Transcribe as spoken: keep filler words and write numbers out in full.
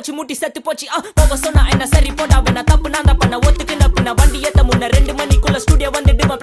போச்சு முட்டி செத்து போச்சு போக சொன்னா என்ன சரி போட்டா வேணா தப்பு நான் தான் பண்ண ஒத்துக்கு நப்பு நான் வண்டி ஏத்த முன்ன ரெண்டு மணிக்குள்ள ஸ்டுடியோ வந்துட்டு